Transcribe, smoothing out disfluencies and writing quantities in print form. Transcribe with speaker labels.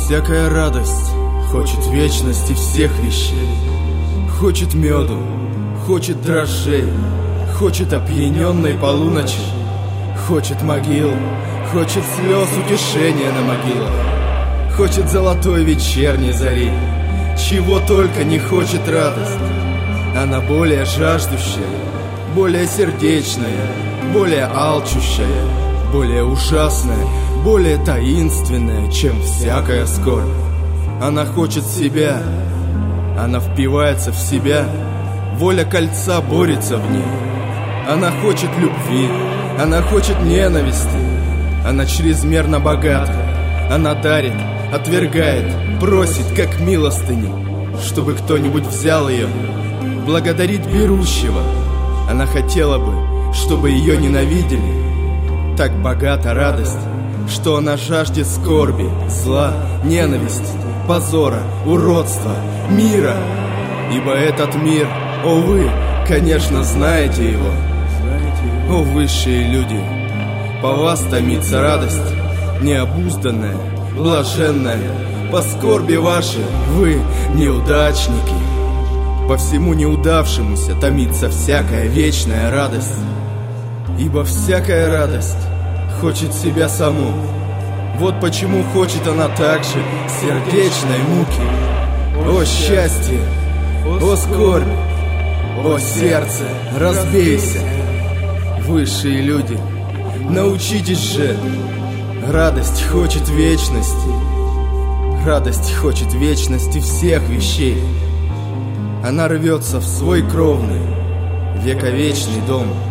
Speaker 1: всякая радость хочет вечности всех вещей. Хочет меду, хочет дрожжей, хочет опьяненной полуночи, хочет могил, хочет слез утешения на могилах, хочет золотой вечерней зари. Чего только не хочет радость. Она более жаждущая, более сердечная, более алчущая, более ужасная, более таинственная, чем всякая скорбь. Она хочет себя, она впивается в себя, воля кольца борется в ней. Она хочет любви, она хочет ненависти, она чрезмерно богата, она дарит, отвергает, просит, как милостыни, чтобы кто-нибудь взял ее, благодарит берущего. Она хотела бы, чтобы ее ненавидели. Так богата радость, что она жаждет скорби, зла, ненависти, позора, уродства, мира. Ибо этот мир, о вы, конечно, знаете его. О высшие люди, по вас томится радость, необузданная, блаженная. По скорби вашей вы неудачники. По всему неудавшемуся томится всякая вечная радость. Ибо всякая радость хочет себя саму. Вот почему хочет она также сердечной муки. О счастье, о скорбь, о сердце, разбейся. Высшие люди, научитесь же. Радость хочет вечности. Радость хочет вечности всех вещей. Она рвется в свой кровный, вековечный дом.